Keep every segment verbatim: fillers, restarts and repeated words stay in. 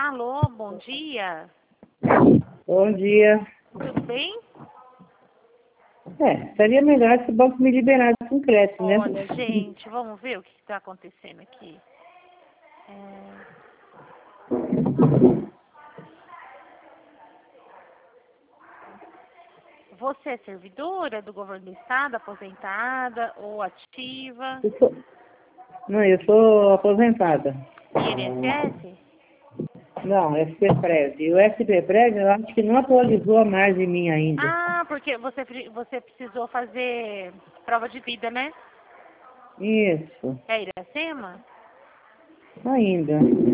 Alô, bom dia. Bom dia. Tudo bem? É, seria melhor se o banco me liberasse um crédito, né? Olha, gente, vamos ver o que está acontecendo aqui. É... Você é servidora do governo do estado, aposentada ou ativa? Eu sou... Não, eu sou aposentada. I N S S? Não, S P Prev. O S P Prev eu acho que não atualizou a margem minha ainda. Ah, porque você, você precisou fazer prova de vida, né? Isso, É Iracema? ainda.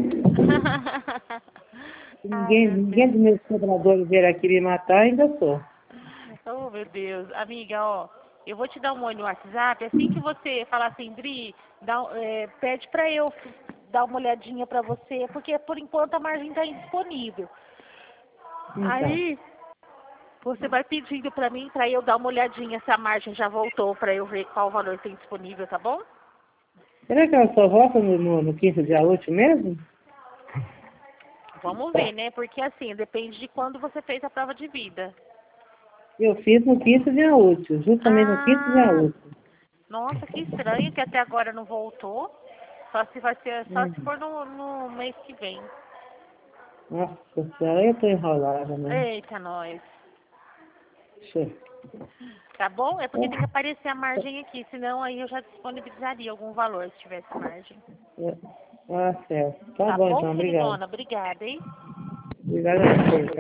Ai, Ninguém, meu ninguém Deus. dos meus cobradores vier aqui me matar, ainda sou. Oh, meu Deus. Amiga, ó, eu vou te dar um oi no WhatsApp. Assim que você falar assim, Dri, dá, é, pede pra eu dar uma olhadinha pra você, porque por enquanto a margem tá indisponível. Então, Aí, você vai pedindo pra mim pra eu dar uma olhadinha se a margem já voltou, pra eu ver qual valor tem disponível, tá bom? será que ela só volta no, no, no quinto dia útil mesmo? Vamos ver, né? Porque assim, depende de quando você fez a prova de vida. Eu fiz no quinto dia útil, justamente no quinto dia Ah, útil. nossa, que estranho que até agora não voltou. Só se vai ser, só Hum. se for no, no mês que vem. Nossa senhora, eu tô enrolada, né? Eita, nós. Deixa Tá bom? É porque tem que eu... aparecer a margem aqui, senão aí eu já disponibilizaria algum valor se tivesse margem. É, ah, certo. Tá Tá bom, bom, então, obrigado. queridona? Obrigada, hein? Obrigado a você.